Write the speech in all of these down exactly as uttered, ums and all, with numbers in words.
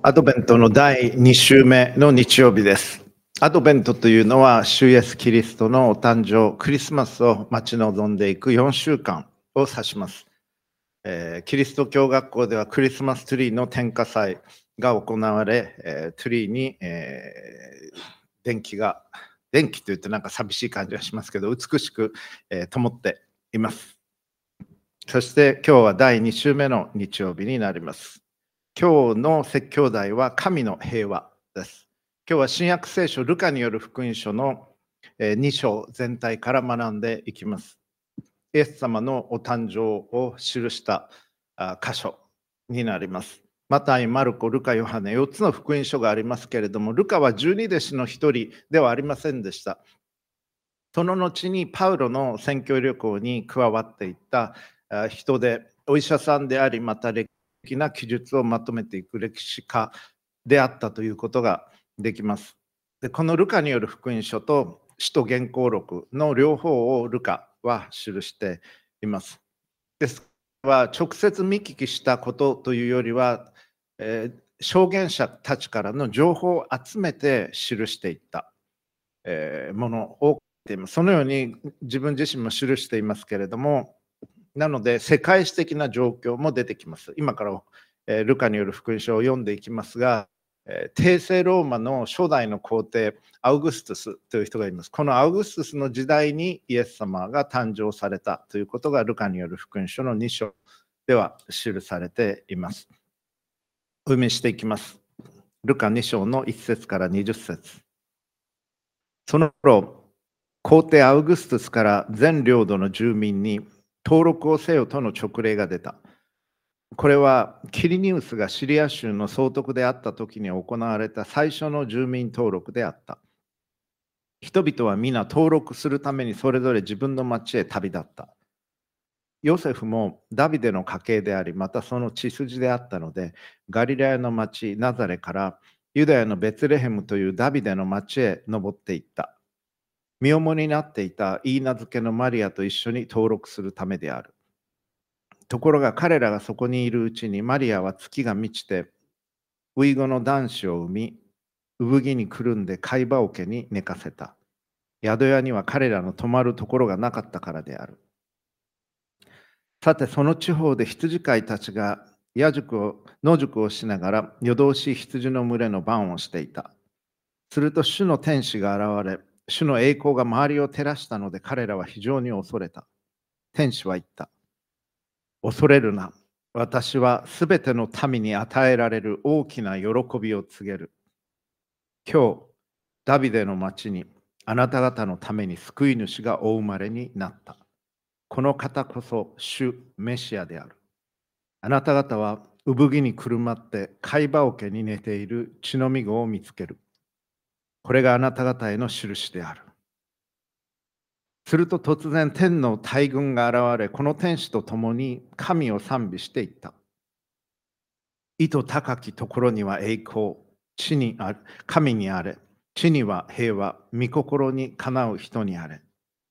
アドベントのだいに週目の日曜日です。アドベントというのは、主イエスキリストのお誕生、クリスマスを待ち望んでいくよんしゅうかんを指します。えー、キリスト教学校ではクリスマスツリーの点火祭が行われ、えー、ツリーに、えー、電気が、電気といってなんか寂しい感じがしますけど、美しく、えー、灯っています。そして今日はだいに週目の日曜日になります。今日の説教題は神の平和です。今日は新約聖書ルカによる福音書のに章全体から学んでいきます。イエス様のお誕生を記した箇所になります。マタイ、マルコ、ルカ、ヨハネ、よっつの福音書がありますけれども、ルカは十二弟子の一人ではありませんでした。その後にパウロの宣教旅行に加わっていった人で、お医者さんであり、また歴的な記述をまとめていく歴史家であったということができます。でこのルカによる福音書と使徒言行録の両方をルカは記しています。ですから直接見聞きしたことというよりは、えー、証言者たちからの情報を集めて記していった、えー、ものを書いています。そのように自分自身も記していますけれども、なので世界史的な状況も出てきます。今から、えー、ルカによる福音書を読んでいきますが、えー、帝政ローマの初代の皇帝アウグストゥスという人がいます。このアウグストゥスの時代にイエス様が誕生されたということがルカによる福音書のに章では記されています。お読みしていきます。ルカに章のいち節からにじゅっ節。その頃、皇帝アウグストゥスから全領土の住民に登録をせよとの勅令が出た。これはキリニウスがシリア州の総督であった時に行われた最初の住民登録であった。人々は皆登録するためにそれぞれ自分の町へ旅立った。ヨセフもダビデの家系であり、またその血筋であったので、ガリラヤの町ナザレからユダヤのベツレヘムというダビデの町へ登っていった。身重になっていたイーナ漬けのマリアと一緒に登録するためである。ところが彼らがそこにいるうちにマリアは月が満ちて、初子の男子を産み、産着にくるんで貝羽桶に寝かせた。宿屋には彼らの泊まるところがなかったからである。さて、その地方で羊飼いたちが野宿を野宿をしながら夜通し羊の群れの番をしていた。すると主の天使が現れ、主の栄光が周りを照らしたので彼らは非常に恐れた。天使は言った。恐れるな。私はすべての民に与えられる大きな喜びを告げる。今日、ダビデの町にあなた方のために救い主がお生まれになった。この方こそ主メシアである。あなた方は産着にくるまって貝羽桶に寝ている血のみ子を見つける。これがあなた方への印である。すると突然天の大軍が現れ、この天使と共に神を賛美していった。意図高きところには栄光、地にあれ、神にあれ、地には平和、御心にかなう人にあれ。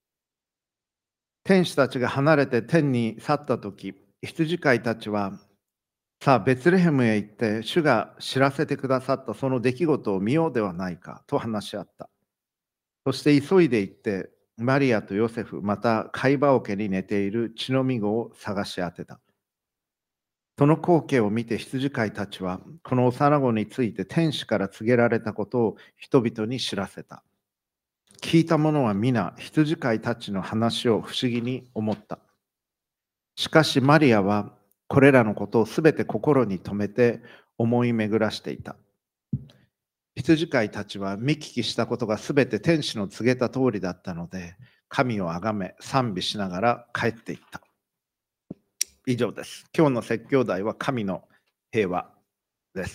天使たちが離れて天に去ったとき、羊飼いたちは、さあ、ベツレヘムへ行って、主が知らせてくださったその出来事を見ようではないかと話し合った。そして急いで行って、マリアとヨセフ、また貝羽桶に寝ている血のみ子を探し当てた。その光景を見て羊飼いたちは、この幼子について天使から告げられたことを人々に知らせた。聞いた者は皆、羊飼いたちの話を不思議に思った。しかしマリアは、これらのことをすべて心に留めて思い巡らしていた。羊飼いたちは見聞きしたことがすべて天使の告げた通りだったので、神をあがめ賛美しながら帰っていった。以上です。今日の説教題は神の平和です。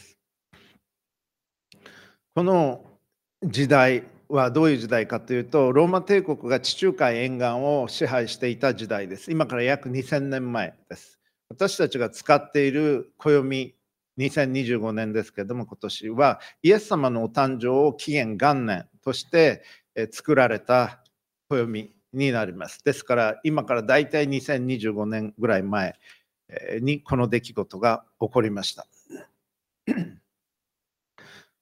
この時代はどういう時代かというと、ローマ帝国が地中海沿岸を支配していた時代です。今から約にせんねんまえです。私たちが使っている暦にせんにじゅうごねんですけれども、今年はイエス様のお誕生を紀元元年として作られた暦になります。ですから今からだいたいにせんにじゅうごねんぐらい前にこの出来事が起こりました。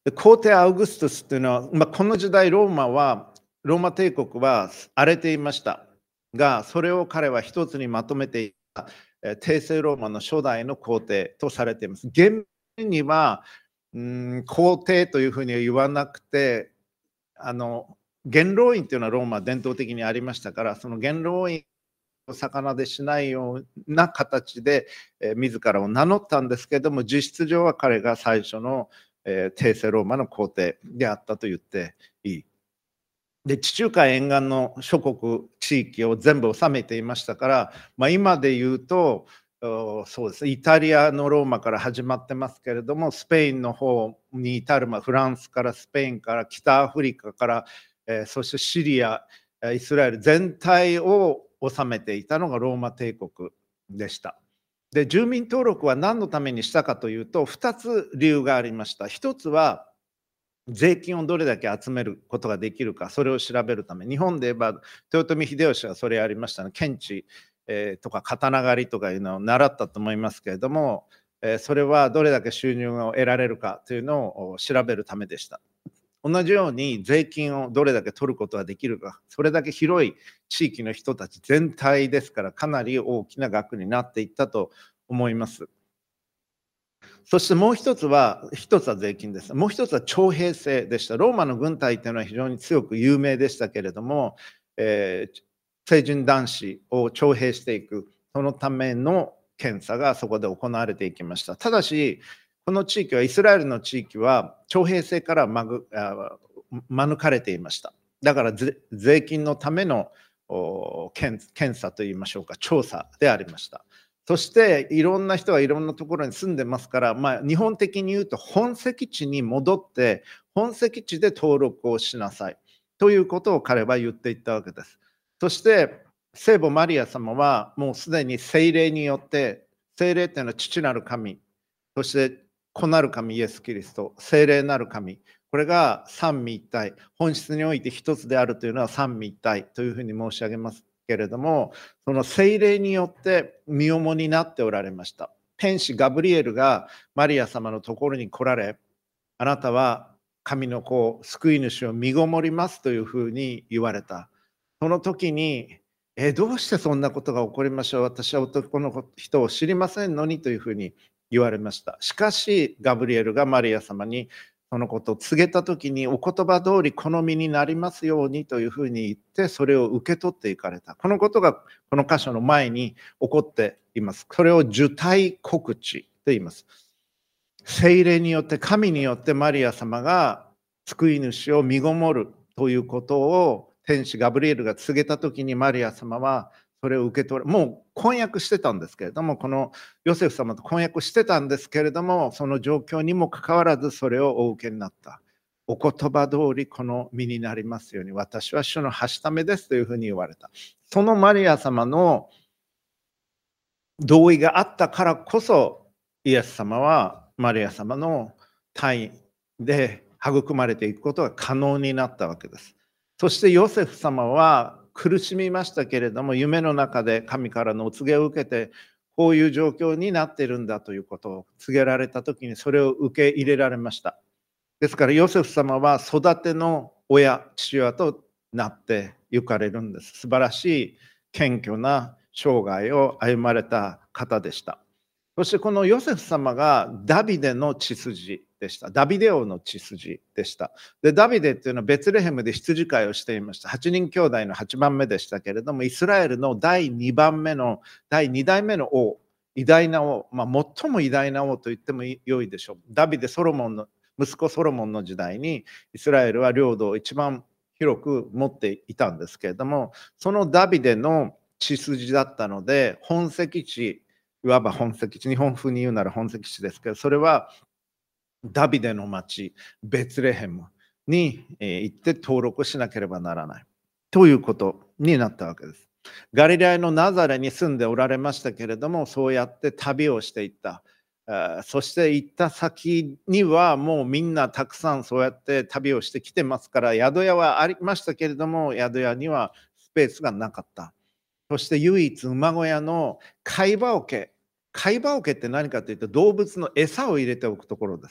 で皇帝アウグストゥスというのは、まあ、この時代ローマは、ローマ帝国は荒れていましたが、それを彼は一つにまとめていた、えー帝政ローマの初代の皇帝とされています。厳密には、うん、皇帝というふうには言わなくて、あの元老院というのはローマは伝統的にありましたから、その元老院を魚でしないような形で、えー自らを名乗ったんですけれども、実質上は彼が最初の、えー帝政ローマの皇帝であったと言っていい。で、地中海沿岸の諸国地域を全部治めていましたから、まあ、今で言うと、おそうですね、イタリアのローマから始まってますけれども、スペインの方に至る、まあ、フランスからスペインから北アフリカから、えーそしてシリア、えーイスラエル全体を治めていたのがローマ帝国でした。で、住民登録は何のためにしたかというと、ふたつ理由がありました。ひとつは、税金をどれだけ集めることができるか、それを調べるため、日本で言えば、豊臣秀吉はそれやりましたね、検地、えーとか刀狩りとかいうのを習ったと思いますけれども、えーそれはどれだけ収入を得られるかというのを調べるためでした。同じように税金をどれだけ取ることができるか、それだけ広い地域の人たち全体ですから、かなり大きな額になっていったと思います。そしてもう一つは、一つは税金です。もう一つは徴兵制でした。ローマの軍隊というのは非常に強く有名でしたけれども、えー成人男子を徴兵していく、そのための検査がそこで行われていきました。ただし、この地域は、イスラエルの地域は、徴兵制からまぐあ免れていました。だからぜ税金のためのお検検査といいましょうか、調査でありました。そしていろんな人がいろんなところに住んでますから、まあ、日本的に言うと本籍地に戻って本籍地で登録をしなさいということを彼は言っていったわけです。そして聖母マリア様はもうすでに聖霊によって、聖霊というのは父なる神、そして子なる神イエス・キリスト、聖霊なる神、これが三位一体、本質において一つであるというのは三位一体というふうに申し上げますけれども、その聖霊によって身重になっておられました。天使ガブリエルがマリア様のところに来られ、あなたは神の子、救い主を身ごもりますというふうに言われた。その時に、え、どうしてそんなことが起こりましょう、私は男の人を知りませんのにというふうに言われました。しかし、ガブリエルがマリア様にそのことを告げた時に、お言葉通りこの身になりますようにというふうに言って、それを受け取っていかれた。このことがこの箇所の前に起こっています。それを受胎告知と言います。聖霊によって、神によってマリア様が救い主を身ごもるということを天使ガブリエルが告げた時に、マリア様はそれを受け取る。もう婚約してたんですけれども、このヨセフ様と婚約してたんですけれども、その状況にもかかわらずそれをお受けになった。お言葉通りこの身になりますように、私は主のはしためですというふうに言われた。そのマリア様の同意があったからこそ、イエス様はマリア様の胎で育まれていくことが可能になったわけです。そしてヨセフ様は苦しみましたけれども、夢の中で神からのお告げを受けて、こういう状況になっているんだということを告げられた時に、それを受け入れられました。ですからヨセフ様は育ての親、父親となって行かれるんです。素晴らしい謙虚な生涯を歩まれた方でした。そしてこのヨセフ様がダビデの血筋でした。ダビデ王の血筋でした。で、ダビデっていうのはベツレヘムで羊飼いをしていました。はちにん兄弟のはちばんめでしたけれども、イスラエルのだいにばんめの、だいに代目の王、偉大な王、まあ、最も偉大な王と言っても良いでしょう。ダビデ、ソロモンの、息子ソロモンの時代に、イスラエルは領土を一番広く持っていたんですけれども、そのダビデの血筋だったので、本籍地、いわば本籍地、日本風に言うなら本籍地ですけど、それはダビデの町、ベツレヘムに行って登録しなければならないということになったわけです。ガリラヤのナザレに住んでおられましたけれども、そうやって旅をしていった。そして行った先にはもうみんなたくさんそうやって旅をしてきてますから、宿屋はありましたけれども、宿屋にはスペースがなかった。そして唯一馬小屋の貝羽桶。貝羽桶って何かというと、動物の餌を入れておくところです。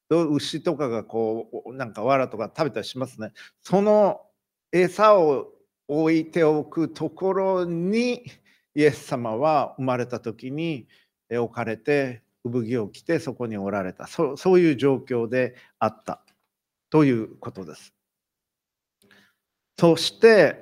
どう牛とかがこう、なんか藁とか食べたりしますね。その餌を置いておくところに、イエス様は生まれた時にえ置かれて、産着を着てそこにおられた。そうそういう状況であったということです。そして、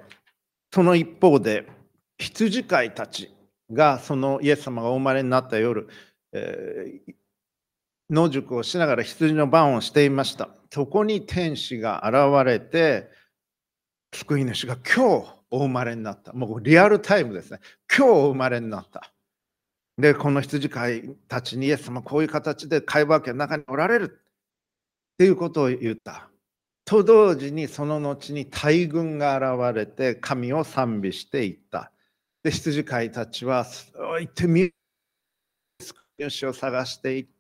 その一方で、羊飼いたちがそのイエス様がお生まれになった夜、えー野宿をしながら羊の番をしていました。そこに天使が現れて、救い主が今日お生まれになった。もうリアルタイムですね。今日お生まれになった。で、この羊飼いたちにイエス様こういう形で会話家の中におられるっていうことを言った。と同時にその後に大軍が現れて神を賛美していった。で、羊飼いたちは行ってみ、救い主を探していって、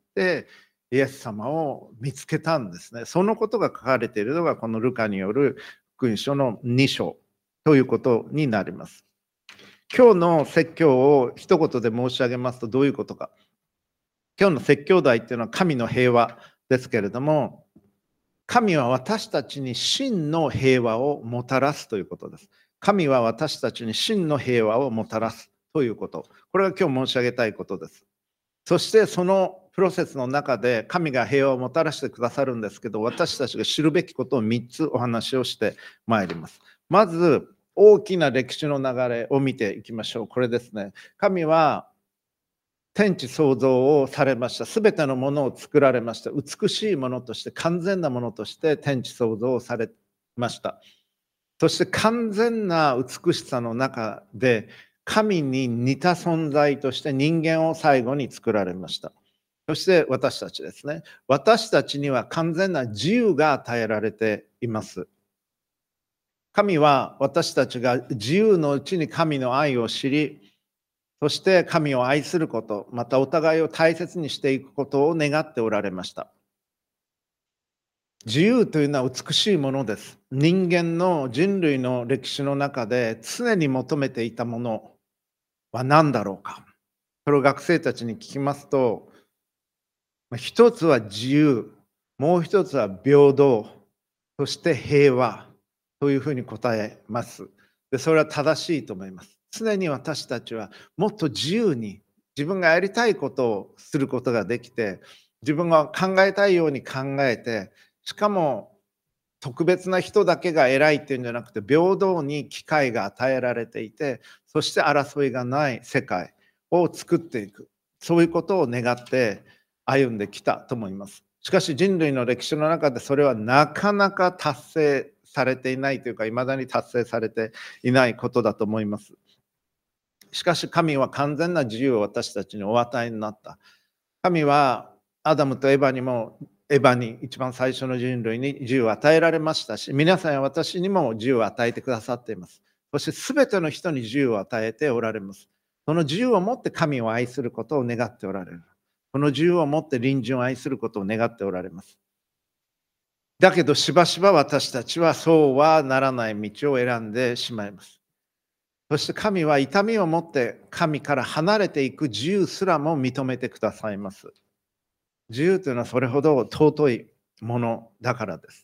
イエス様を見つけたんですね。そのことが書かれているのがこのルカによる福音書のに章ということになります。今日の説教を一言で申し上げますとどういうことか。今日の説教題っていうのは神の平和ですけれども、神は私たちに真の平和をもたらすということです。神は私たちに真の平和をもたらすということ。これが今日申し上げたいことです。そしてそのプロセスの中で神が平和をもたらしてくださるんですけど、私たちが知るべきことをみっつお話をしてまいります。まず大きな歴史の流れを見ていきましょう。これですね。神は天地創造をされました。すべてのものを作られました。美しいものとして、完全なものとして天地創造をされました。そして完全な美しさの中で、神に似た存在として人間を最後に作られました。そして私たちですね。私たちには完全な自由が与えられています。神は私たちが自由のうちに神の愛を知り、そして神を愛すること、またお互いを大切にしていくことを願っておられました。自由というのは美しいものです。人間の人類の歴史の中で常に求めていたものは何だろうか。それを学生たちに聞きますと、一つは自由、もう一つは平等、そして平和というふうに答えます。で、それは正しいと思います。常に私たちはもっと自由に自分がやりたいことをすることができて、自分が考えたいように考えて、しかも特別な人だけが偉いっていうんじゃなくて、平等に機会が与えられていて、そして争いがない世界を作っていく、そういうことを願って歩んできたと思います。しかし人類の歴史の中でそれはなかなか達成されていないというか、いまだに達成されていないことだと思います。しかし神は完全な自由を私たちにお与えになった。神はアダムとエバにも、エヴァに一番最初の人類に自由を与えられましたし、皆さんや私にも自由を与えてくださっています。そして全ての人に自由を与えておられます。その自由を持って神を愛することを願っておられる。その自由を持って隣人を愛することを願っておられます。だけどしばしば私たちはそうはならない道を選んでしまいます。そして神は痛みを持って神から離れていく自由すらも認めてくださいます。自由というのはそれほど尊いものだからです。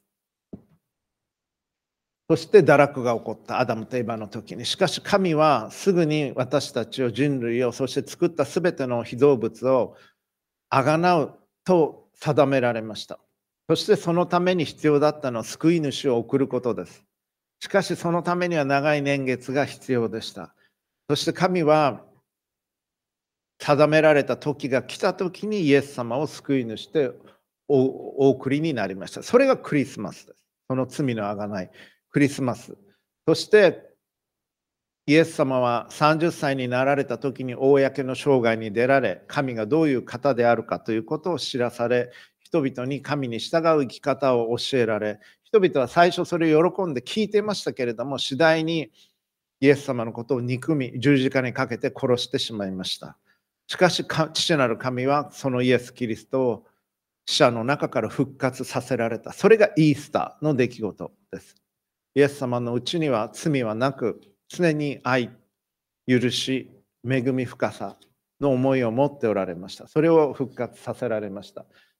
そして堕落が起こったアダムとエバの時に、しかし神はすぐに私たちを、人類を、そして作ったすべての被造物をあがなうと定められました。そしてそのために必要だったのは救い主を送ることです。しかしそのためには長い年月が必要でした。そして神は定められた時が来た時にイエス様を救い主でお送りになりました。それがクリスマスです。その罪のあがないクリスマス。そしてイエス様はさんじゅっさいになられた時に公の生涯に出られ、神がどういう方であるかということを知らされ、人々に神に従う生き方を教えられ、人々は最初それを喜んで聞いていましたけれども、次第にイエス様のことを憎み、十字架にかけて殺してしまいました。しかし父なる神はそのイエス・キリストを死者の中から復活させられた。それがイースターの出来事です。イエス様のうちには罪はなく、常に愛、許し、恵み深さの思いを持っておられました。それを復活させられました。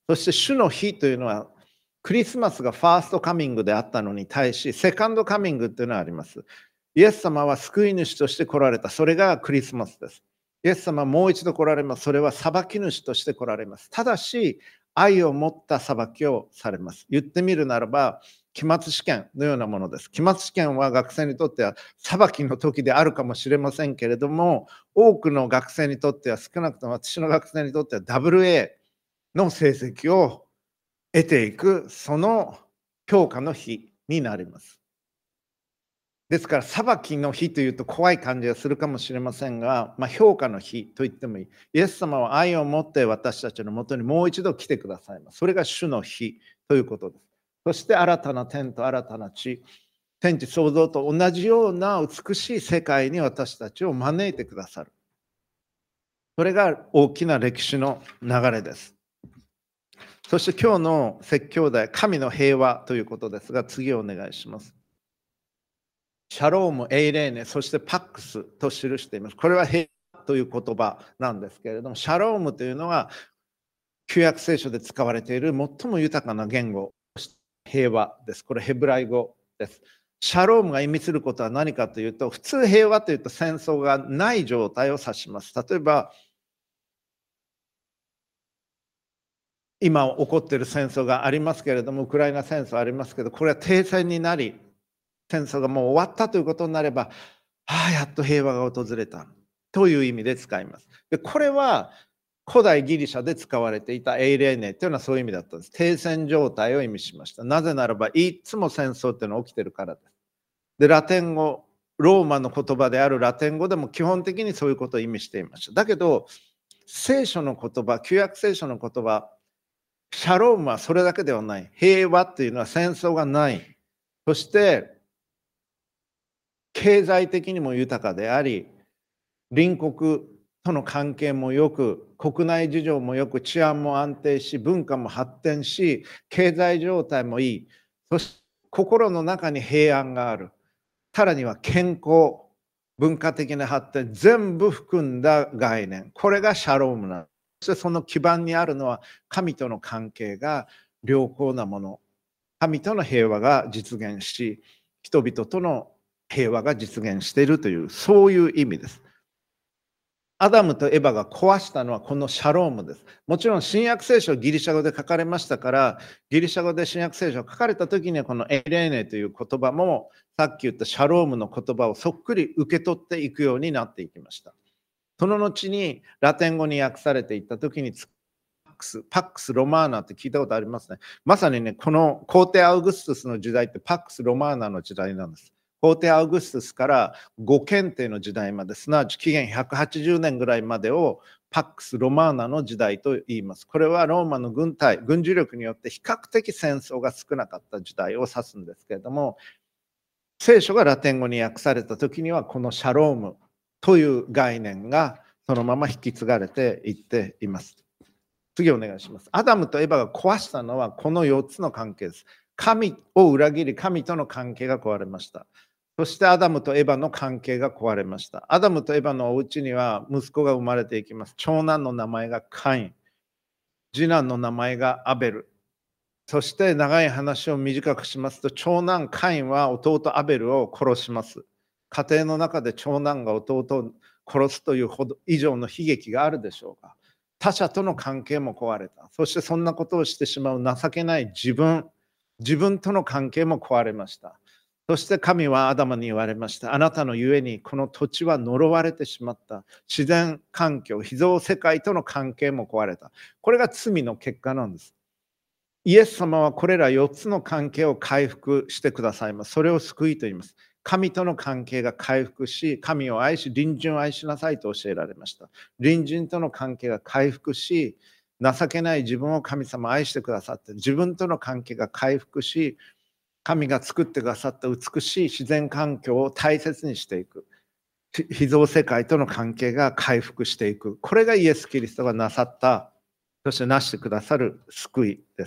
そして主の日というのは、クリスマスがファーストカミングであったのに対し、セカンドカミングというのはあります。イエス様は救い主として来られた。それがクリスマスです。イエス様はもう一度来られます。それは裁き主として来られます。ただし、愛を持った裁きをされます。言ってみるならば、期末試験のようなものです。期末試験は学生にとっては裁きの時であるかもしれませんけれども、多くの学生にとっては、少なくとも私の学生にとっては ダブルエー の成績を得ていく、その評価の日になります。ですから、裁きの日というと怖い感じがするかもしれませんが、まあ、評価の日と言ってもいい。イエス様は愛を持って私たちのもとにもう一度来てくださいます。それが主の日ということです。そして新たな天と新たな地、天地創造と同じような美しい世界に私たちを招いてくださる。それが大きな歴史の流れです。そして今日の説教題、神の平和ということですが、次をお願いします。シャローム、エイレーネ、そしてパックスと記しています。これは平和という言葉なんですけれども、シャロームというのは、旧約聖書で使われている最も豊かな言語、平和です。これヘブライ語です。シャロームが意味することは何かというと、普通平和というと戦争がない状態を指します。例えば、今起こっている戦争がありますけれども、ウクライナ戦争ありますけど、これは停戦になり、戦争がもう終わったということになれば、ああ、やっと平和が訪れたという意味で使います。で、これは古代ギリシャで使われていたエイレーネというのはそういう意味だったんです。停戦状態を意味しました。なぜならば、いつも戦争っていうのは起きてるからです。で、ラテン語、ローマの言葉であるラテン語でも基本的にそういうことを意味していました。だけど、聖書の言葉、旧約聖書の言葉、シャロームはそれだけではない。平和っていうのは戦争がない。そして、経済的にも豊かであり、隣国との関係もよく、国内事情もよく、治安も安定し、文化も発展し、経済状態もいい。そして心の中に平安がある。さらには健康、文化的な発展、全部含んだ概念。これがシャロームなんです。そしてその基盤にあるのは、神との関係が良好なもの。神との平和が実現し、人々との平和が実現しているという、そういう意味です。アダムとエバが壊したのはこのシャロームです。もちろん新約聖書はギリシャ語で書かれましたから、ギリシャ語で新約聖書が書かれた時にはこのエレーネという言葉もさっき言ったシャロームの言葉をそっくり受け取っていくようになっていきました。その後にラテン語に訳されていった時にパックス、パックスロマーナって聞いたことありますね。まさにね、この皇帝アウグストゥスの時代ってパックスロマーナの時代なんです。皇帝アウグストゥスから五検定の時代まで、すなわち紀元ひゃくはちじゅうねんぐらいまでをパックスロマーナの時代と言います。これはローマの軍隊、軍事力によって比較的戦争が少なかった時代を指すんですけれども、聖書がラテン語に訳された時にはこのシャロームという概念がそのまま引き継がれていっています。次お願いします。アダムとエバが壊したのはこのよっつの関係です。神を裏切り、神との関係が壊れました。そしてアダムとエバの関係が壊れました。アダムとエバのお家には息子が生まれていきます。長男の名前がカイン、次男の名前がアベル。そして長い話を短くしますと、長男カインは弟アベルを殺します。家庭の中で長男が弟を殺すというほど以上の悲劇があるでしょうか。他者との関係も壊れた。そしてそんなことをしてしまう情けない自分、自分との関係も壊れました。そして神はアダムに言われました。あなたのゆえにこの土地は呪われてしまった。自然環境、被造世界との関係も壊れた。これが罪の結果なんです。イエス様はこれらよっつの関係を回復してくださいます。それを救いと言います。神との関係が回復し、神を愛し、隣人を愛しなさいと教えられました。隣人との関係が回復し、情けない自分を神様愛してくださって、自分との関係が回復し、神が作ってくださった美しい自然環境を大切にしていく。被造世界との関係が回復していく。これがイエス・キリストがなさった、そしてなしてくださる救いです。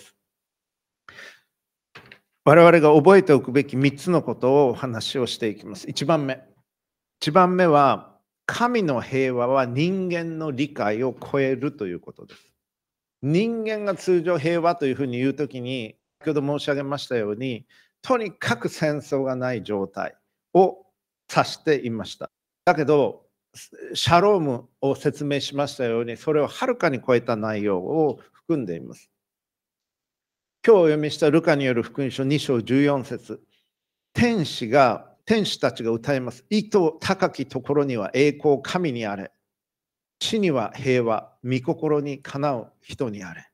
我々が覚えておくべきみっつのことをお話をしていきます。いちばんめ。いちばんめは、神の平和は人間の理解を超えるということです。 人間が通常平和というふうに言うときに、先ほど申し上げましたように、とにかく戦争がない状態を指していました。だけど、シャロームを説明しましたように、それをはるかに超えた内容を含んでいます。今日お読みしたルカによる福音書に章じゅうよん節、天使が、天使たちが歌います。意図高きところには栄光、神にあれ。地には平和、御心にかなう人にあれ。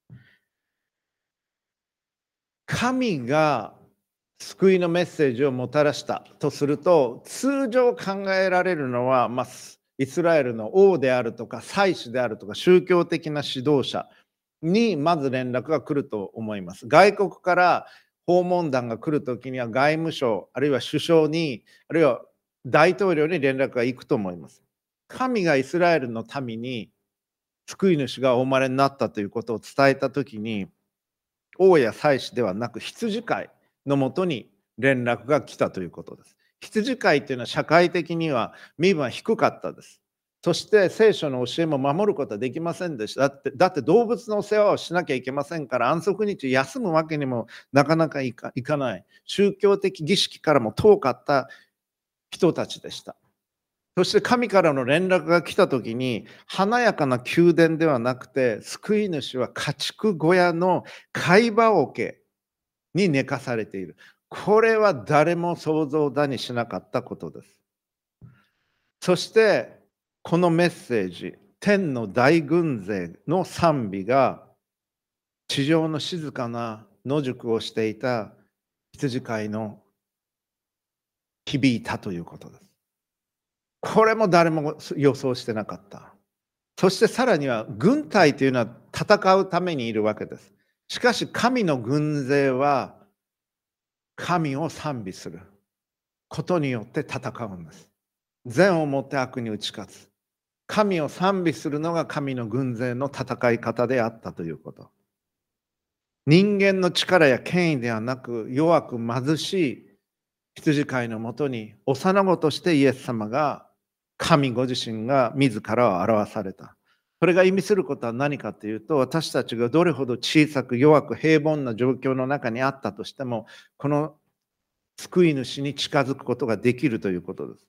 神が救いのメッセージをもたらしたとすると、通常考えられるのは、まあ、イスラエルの王であるとか、祭司であるとか、宗教的な指導者にまず連絡が来ると思います。外国から訪問団が来るときには、外務省、あるいは首相に、あるいは大統領に連絡が行くと思います。神がイスラエルの民に救い主がお生まれになったということを伝えたときに、王や祭司ではなく羊飼いのもとに連絡が来たということです。羊飼いというのは社会的には身分は低かったです。そして聖書の教えも守ることはできませんでした。だって、だって動物の世話をしなきゃいけませんから、安息日休むわけにもなかなかいかいかない。宗教的儀式からも遠かった人たちでした。そして神からの連絡が来た時に、華やかな宮殿ではなくて、救い主は家畜小屋の貝羽桶に寝かされている。これは誰も想像だにしなかったことです。そしてこのメッセージ、天の大軍勢の賛美が地上の静かな野宿をしていた羊飼いの響いたということです。これも誰も予想してなかった。そしてさらには軍隊というのは戦うためにいるわけです。しかし神の軍勢は神を賛美することによって戦うんです。善をもって悪に打ち勝つ。神を賛美するのが神の軍勢の戦い方であったということ。人間の力や権威ではなく、弱く貧しい羊飼いのもとに幼子としてイエス様が、神ご自身が自らを表された。それが意味することは何かというと、私たちがどれほど小さく弱く平凡な状況の中にあったとしても、この救い主に近づくことができるということです。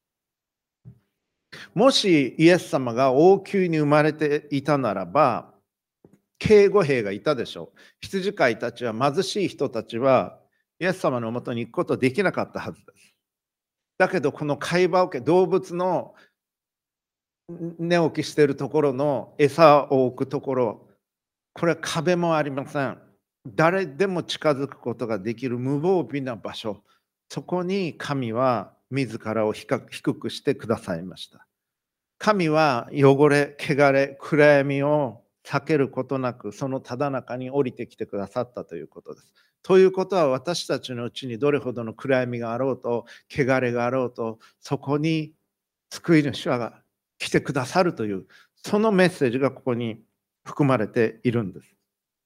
もしイエス様が王宮に生まれていたならば、警護兵がいたでしょう。羊飼いたちは、貧しい人たちはイエス様のもとに行くことできなかったはずです。だけどこの貝羽桶、動物の寝起きしているところの餌を置くところ、これは壁もありません。誰でも近づくことができる無防備な場所。そこに神は自らを低くしてくださいました。神は汚れ、汚れ、暗闇を避けることなく、そのただ中に降りてきてくださったということです。ということは、私たちのうちにどれほどの暗闇があろうと、汚れがあろうと、そこに救い主は来てくださるという、そのメッセージがここに含まれているんです。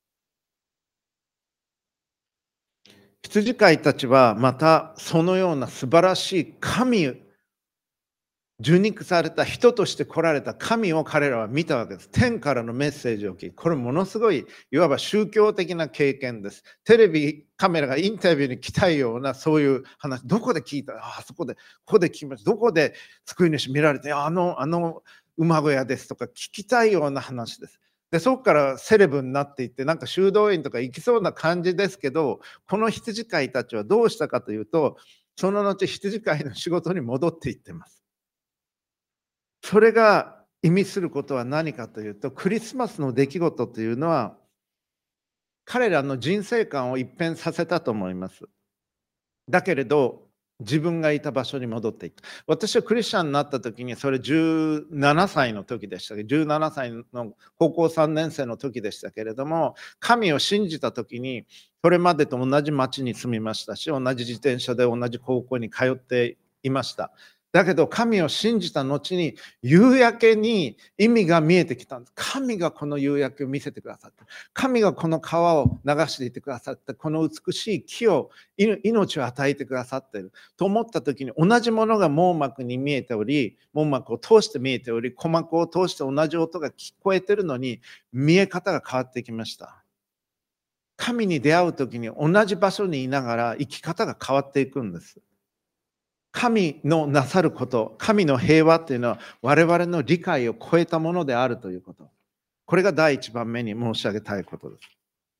羊飼いたちはまたそのような素晴らしい神、受肉された人として来られた神を彼らは見たわけです。天からのメッセージを聞いて、これものすごいいわば宗教的な経験です。テレビカメラがインタビューに来たいようなそういう話、どこで聞いた、あそこで、ここで聞きました、どこで救い主見られて、あの、あの馬小屋ですとか聞きたいような話です。で、そこからセレブになっていって、なんか修道院とか行きそうな感じですけど、この羊飼いたちはどうしたかというと、その後羊飼いの仕事に戻っていってます。それが意味することは何かというと、クリスマスの出来事というのは、彼らの人生観を一変させたと思います。だけれど、自分がいた場所に戻っていった。私はクリスチャンになった時に、それじゅうななさいの時でしたけど、じゅうななさいの高校さんねん生の時でしたけれども、神を信じた時に、それまでと同じ町に住みましたし、同じ自転車で同じ高校に通っていました。 だけど神を信じた後に夕焼けに意味が見えてきたんです。神がこの夕焼けを見せてくださって、神がこの川を流していてくださって、この美しい木を命を与えてくださっていると思った時に、同じものが網膜に見えており、網膜を通して見えており、鼓膜を通して同じ音が聞こえているのに、見え方が変わってきました。神に出会う時に同じ場所にいながら生き方が変わっていくんです。神のなさること、神の平和っていうのは我々の理解を超えたものであるということ。これが第一番目に申し上げたいことです。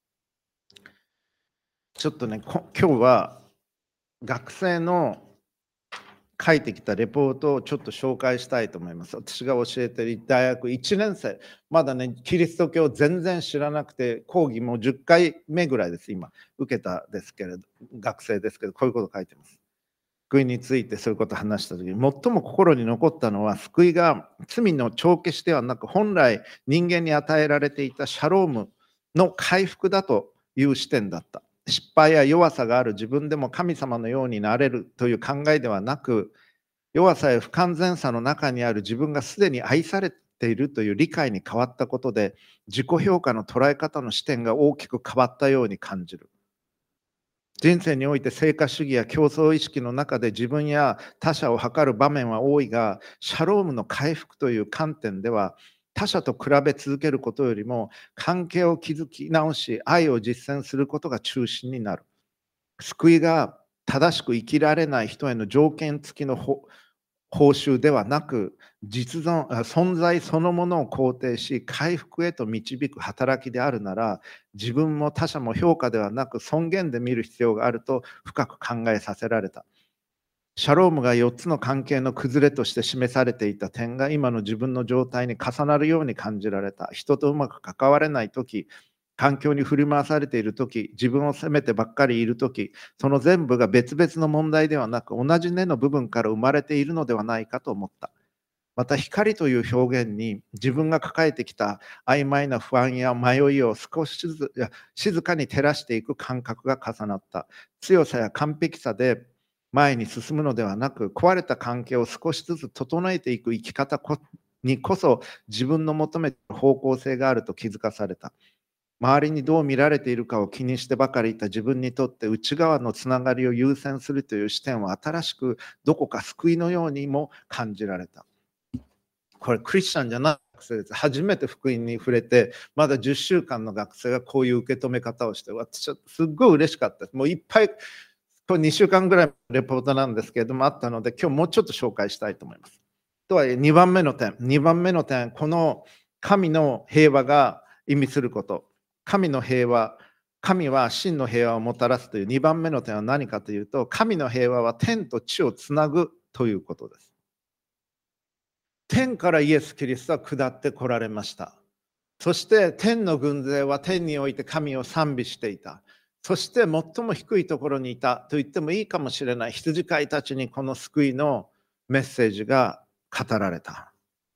ちょっとね、今日は学生の書いてきたレポートをちょっと紹介したいと思います。私が教えている大学いちねん生、まだね、キリスト教全然知らなくて、講義もじゅっかいめぐらいです、今、受けたですけれど、学生ですけど、こういうこと書いてます。救いについてそういうことを話した時に、最も心に残ったのは、救いが罪の帳消しではなく、本来人間に与えられていたシャロームの回復だという視点だった。失敗や弱さがある自分でも神様のようになれるという考えではなく、弱さや不完全さの中にある自分がすでに愛されているという理解に変わったことで、自己評価の捉え方の視点が大きく変わったように感じる。人生において成果主義や競争意識の中で自分や他者を測る場面は多いが、シャロームの回復という観点では、他者と比べ続けることよりも関係を築き直し、愛を実践することが中心になる。救いが正しく生きられない人への条件付きの報酬ではなく、実存存在そのものを肯定し、回復へと導く働きであるなら、自分も他者も評価ではなく尊厳で見る必要があると深く考えさせられた。シャロームがよっつの関係の崩れとして示されていた点が今の自分の状態に重なるように感じられた。人とうまく関われないとき、環境に振り回されているとき、自分を責めてばっかりいるとき、その全部が別々の問題ではなく、同じ根の部分から生まれているのではないかと思った。また、光という表現に自分が抱えてきた曖昧な不安や迷いを少しずつ静かに照らしていく感覚が重なった。強さや完璧さで前に進むのではなく、壊れた関係を少しずつ整えていく生き方にこそ自分の求める方向性があると気づかされた。周りにどう見られているかを気にしてばかりいた自分にとって、内側のつながりを優先するという視点は新しくどこか救いのようにも感じられた。これクリスチャンじゃない学生です。初めて福音に触れて、まだじゅっしゅうかんの学生がこういう受け止め方をして、私はすっごい嬉しかったです。もういっぱい、これにしゅうかんぐらいのレポートなんですけれどもあったので、今日もうちょっと紹介したいと思います。とはいえにばんめの点、にばんめの点、この神の平和が意味すること。神の平和、神は真の平和をもたらすというにばんめの点は何かというと、神の平和は天と地をつなぐということです。天からイエス・キリストは下ってこられました。そして天の軍勢は天において神を賛美していた。そして最も低いところにいたと言ってもいいかもしれない羊飼いたちにこの救いのメッセージが語られた。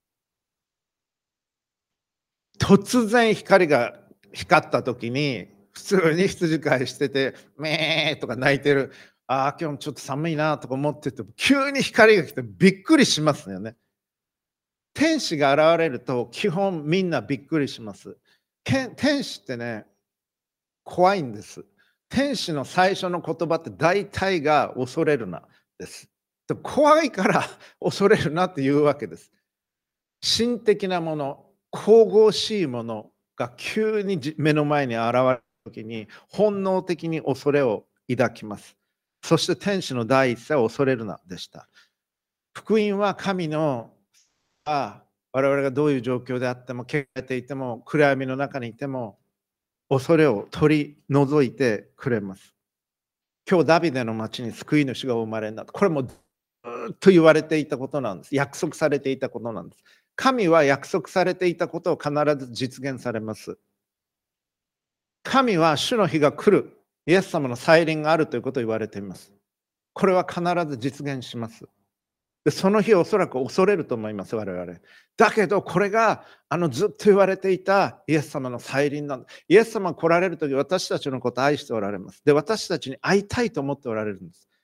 突然光が光った時に、普通に羊飼いしてて、めーとか泣いてる。ああ、今日ちょっと寒いなとか思ってて、急に光が来てびっくりしますよね。天使が現れると基本みんなびっくりします。天使ってね、怖いんです。天使の最初の言葉って大体が恐れるなです。怖いから恐れるなっていうわけです。神的なもの、神々しいものが急に目の前に現れるときに本能的に恐れを抱きます。そして天使の第一声は恐れるなでした。福音は神の我々がどういう状況であっても、汚れていても、暗闇の中にいても、恐れを取り除いてくれます。今日ダビデの町に救い主がお生まれになった。これもずっと言われていたことなんです。約束されていたことなんです。神は約束されていたことを必ず実現されます。神は主の日が来る。イエス様の再臨があるということを言われています。これは必ず実現します。でその日おそらく恐れると思います、我々。だけどこれがあのずっと言われていたイエス様の再臨なんだ。イエス様が来られるとき私たちのことを愛しておられます。で私たちに会いたいと思っておられるんです。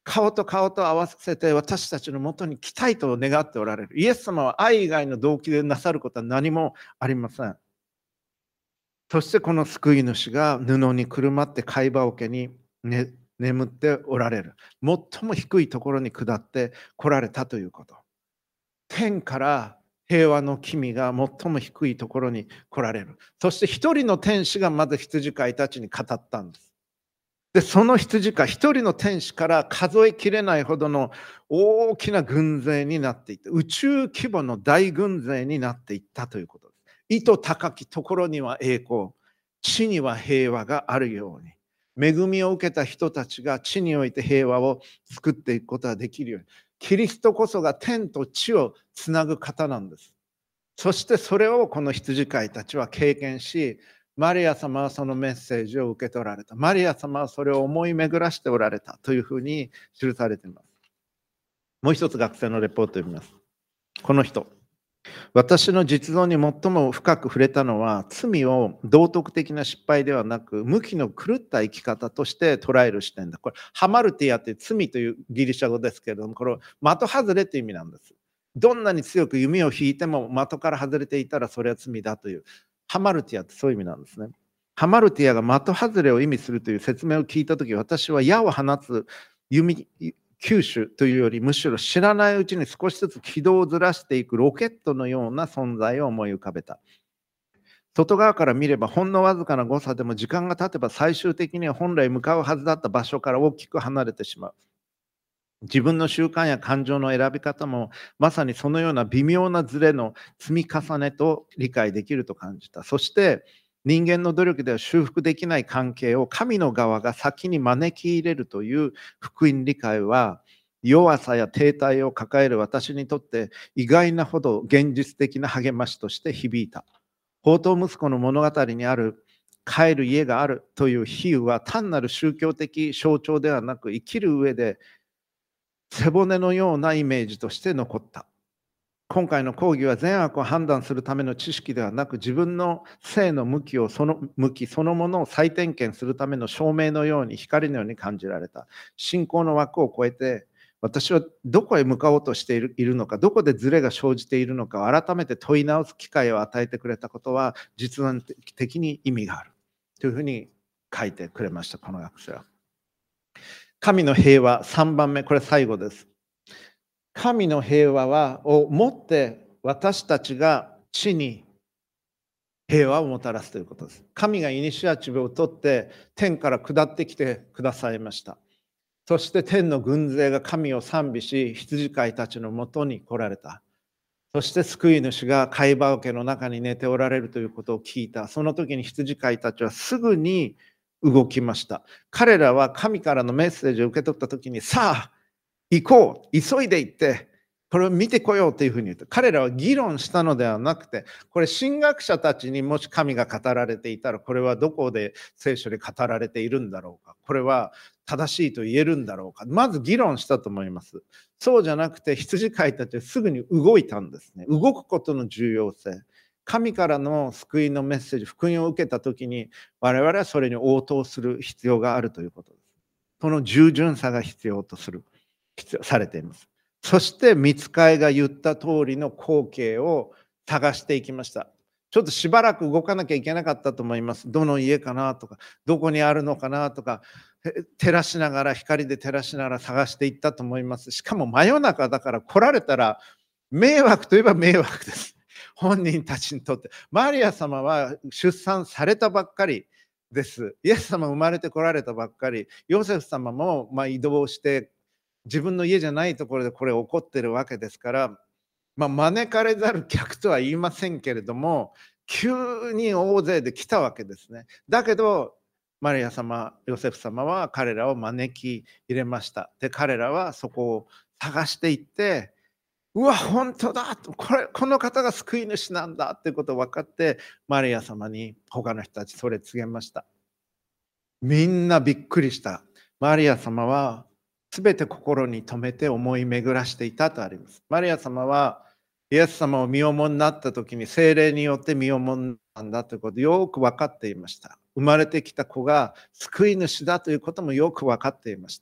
顔と顔と合わせて私たちのもとに来たいと願っておられる。イエス様は愛以外の動機でなさることは何もありません。そしてこの救い主が布にくるまって貝羽桶に、ね、眠っておられる。最も低いところに下って来られたということ。天から平和の君が最も低いところに来られる。そして一人の天使がまず羊飼いたちに語ったんです。で、その羊飼い、一人の天使から数えきれないほどの大きな軍勢になっていって、宇宙規模の大軍勢になっていったということです。意図高きところには栄光、地には平和があるように。恵みを受けた人たちが地において平和を作っていくことができるように。キリストこそが天と地をつなぐ方なんです。そしてそれをこの羊飼いたちは経験し、マリア様はそのメッセージを受け取られた。マリア様はそれを思い巡らしておられたというふうに記されています。もう一つ学生のレポートを読みます。この人。私の実像に最も深く触れたのは、罪を道徳的な失敗ではなく、無気の狂った生き方として捉える視点だ。これ、ハマルティアという罪というギリシャ語ですけれども、これは的外れという意味なんです。どんなに強く弓を引いても的から外れていたらそれは罪だという。ハマルティアってそういう意味なんですね。ハマルティアが的外れを意味するという説明を聞いたとき、私は矢を放つ弓、球種というよりむしろ知らないうちに少しずつ軌道をずらしていくロケットのような存在を思い浮かべた。外側から見ればほんのわずかな誤差でも時間が経てば最終的には本来向かうはずだった場所から大きく離れてしまう。自分の習慣や感情の選び方もまさにそのような微妙なズレの積み重ねと理解できると感じた。そして人間の努力では修復できない関係を神の側が先に招き入れるという福音理解は、弱さや停滞を抱える私にとって意外なほど現実的な励ましとして響いた。放蕩息子の物語にある帰る家があるという比喩は単なる宗教的象徴ではなく、生きる上で背骨のようなイメージとして残った。今回の講義は善悪を判断するための知識ではなく、自分の性の向きをその向きそのものを再点検するための証明のように、光のように感じられた。信仰の枠を超えて、私はどこへ向かおうとしているいるのか、どこでズレが生じているのかを改めて問い直す機会を与えてくれたことは、実存的に意味があるというふうに書いてくれました、この学生は。神の平和、さんばんめ、これ最後です。神の平和はをもって私たちが地に平和をもたらすということです。神がイニシアチブを取って天から下ってきてくださいました。そして天の軍勢が神を賛美し、羊飼いたちのもとに来られた。そして救い主が貝羽桶の中に寝ておられるということを聞いた。その時に羊飼いたちはすぐに動きました。彼らは神からのメッセージを受け取った時に、さあ行こう、急いで行ってこれを見てこようというふうに言って、彼らは議論したのではなくて、これ神学者たちにもし神が語られていたら、これはどこで聖書で語られているんだろうか、これは正しいと言えるんだろうか、まず議論したと思います。そうじゃなくて羊飼いたちはすぐに動いたんですね。動くことの重要性、神からの救いのメッセージ、福音を受けた時に我々はそれに応答する必要があるということです。その従順さが必要とする必要されています。そして御使いが言った通りの光景を探していきました。ちょっとしばらく動かなきゃいけなかったと思います。どの家かなとか、どこにあるのかなとか、照らしながら、光で照らしながら探していったと思います。しかも真夜中だから来られたら迷惑といえば迷惑です。本人たちにとって。マリア様は出産されたばっかりです。イエス様生まれてこられたばっかり。ヨセフ様もまあ移動して自分の家じゃないところでこれ起こってるわけですから、まあ、招かれざる客とは言いませんけれども、急に大勢で来たわけですね。だけどマリア様、ヨセフ様は彼らを招き入れました。で、彼らはそこを探していって、うわ、本当だ、これこの方が救い主なんだっていうことを分かって、マリア様に他の人たちそれ告げました。みんなびっくりした。マリア様はすべて心に留めて思い巡らしていたとあります。マリア様はイエス様を身重になった時に聖霊によって身重になったんだということをよく分かっていました。生まれてきた子が救い主だということもよく分かっていました。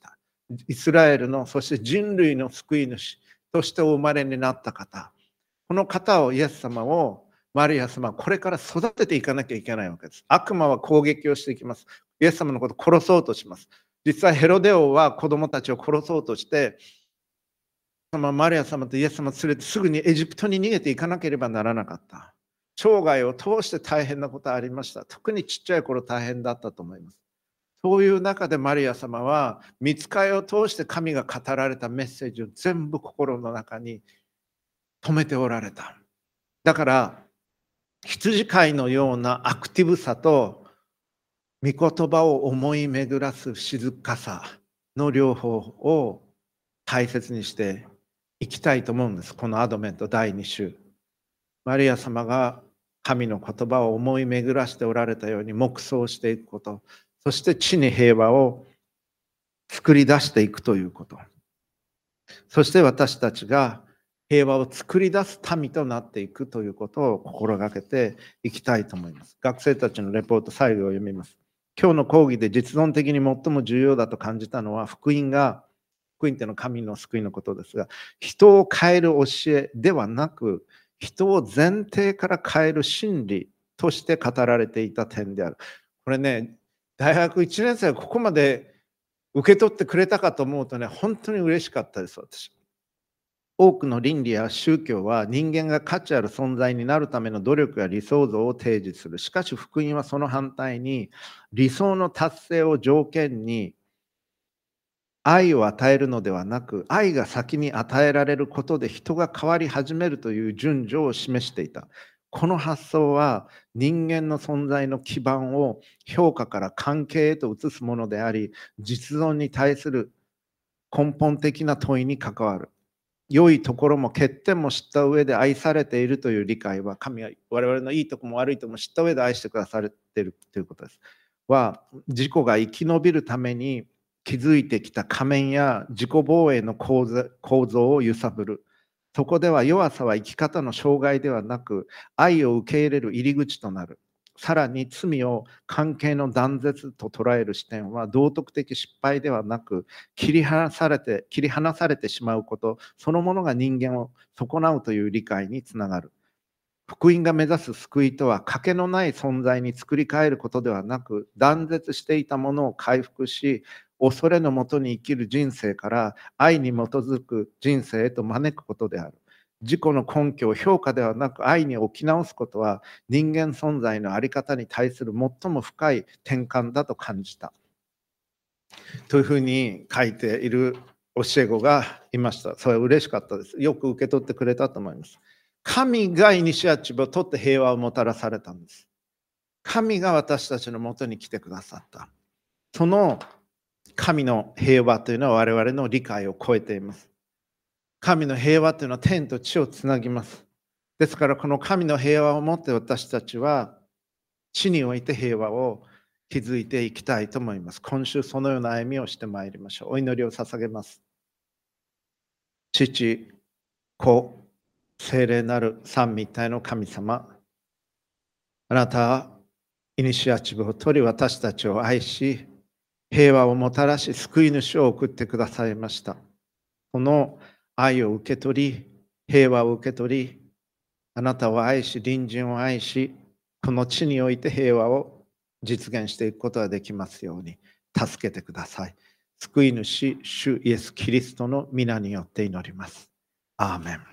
イスラエルの、そして人類の救い主としてお生まれになった方、この方をイエス様をマリア様はこれから育てていかなきゃいけないわけです。悪魔は攻撃をしていきます。イエス様のことを殺そうとします。実際ヘロデ王は子供たちを殺そうとして、マリア様とイエス様を連れてすぐにエジプトに逃げていかなければならなかった。生涯を通して大変なことありました。特にちっちゃい頃大変だったと思います。そういう中でマリア様は御使いを通して神が語られたメッセージを全部心の中に止めておられた。だから羊飼いのようなアクティブさと御言葉を思い巡らす静かさの両方を大切にしていきたいと思うんです。このアドベントだいに週。マリア様が神の言葉を思い巡らしておられたように黙想していくこと、そして地に平和を作り出していくということ。そして私たちが平和を作り出す民となっていくということを心がけていきたいと思います。学生たちのレポート最後を読みます。今日の講義で実存的に最も重要だと感じたのは、福音が、福音っていうのは神の救いのことですが、人を変える教えではなく、人を前提から変える真理として語られていた点である。これね、大学いちねん生がここまで受け取ってくれたかと思うとね、本当に嬉しかったです、私。多くの倫理や宗教は人間が価値ある存在になるための努力や理想像を提示する。しかし福音はその反対に、理想の達成を条件に愛を与えるのではなく、愛が先に与えられることで人が変わり始めるという順序を示していた。この発想は人間の存在の基盤を評価から関係へと移すものであり、実存に対する根本的な問いに関わる。良いところも欠点も知った上で愛されているという理解は、神は我々のいいところも悪いところも知った上で愛してくださっているということです。は、自己が生き延びるために築いてきた仮面や自己防衛の構造を揺さぶる。そこでは弱さは生き方の障害ではなく、愛を受け入れる入り口となる。さらに罪を関係の断絶と捉える視点は道徳的失敗ではなく、切り離されて切り離されてしまうことそのものが人間を損なうという理解につながる。福音が目指す救いとは、かけのない存在に作り変えることではなく、断絶していたものを回復し、恐れのもとに生きる人生から愛に基づく人生へと招くことである。自己の根拠を評価ではなく愛に置き直すことは、人間存在の在り方に対する最も深い転換だと感じた。というふうに書いている教え子がいました。それは嬉しかったです。よく受け取ってくれたと思います。神がイニシアチブを取って平和をもたらされたんです。神が私たちのもとに来てくださった。その神の平和というのは我々の理解を超えています。神の平和というのは天と地をつなぎます。ですからこの神の平和をもって私たちは地において平和を築いていきたいと思います。今週そのような歩みをしてまいりましょう。お祈りを捧げます。父、子、聖霊なる三位一体の神様、あなたはイニシアチブを取り私たちを愛し、平和をもたらし救い主を送ってくださいました。この愛を受け取り、平和を受け取り、あなたを愛し、隣人を愛し、この地において平和を実現していくことができますように助けてください。救い主、主イエス・キリストの皆によって祈ります。アーメン。